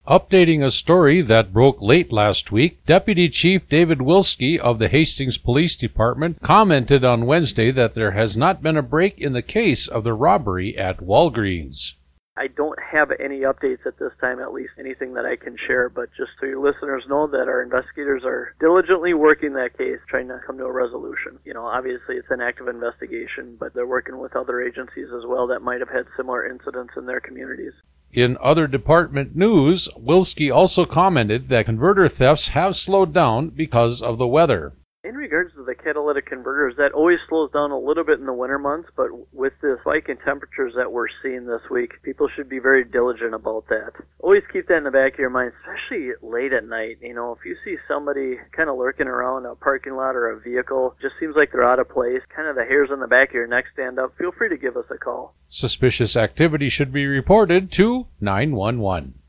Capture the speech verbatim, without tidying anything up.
Updating a story that broke late last week, Deputy Chief David Wilski of the Hastings Police Department commented on Wednesday that there has not been a break in the case of the robbery at Walgreens. I don't have any updates at this time, at least anything that I can share, but just so your listeners know that our investigators are diligently working that case, trying to come to a resolution. You know, obviously it's an active investigation, but they're working with other agencies as well that might have had similar incidents in their communities. In other department news, Wilski also commented that converter thefts have slowed down because of the weather. In regards to the catalytic converters, that always slows down a little bit in the winter months, but with the spike in temperatures that we're seeing this week, people should be very diligent about that. Always keep that in the back of your mind, especially late at night. You know, if you see somebody kind of lurking around a parking lot or a vehicle, just seems like they're out of place, kind of the hairs on the back of your neck stand up, feel free to give us a call. Suspicious activity should be reported to nine one one.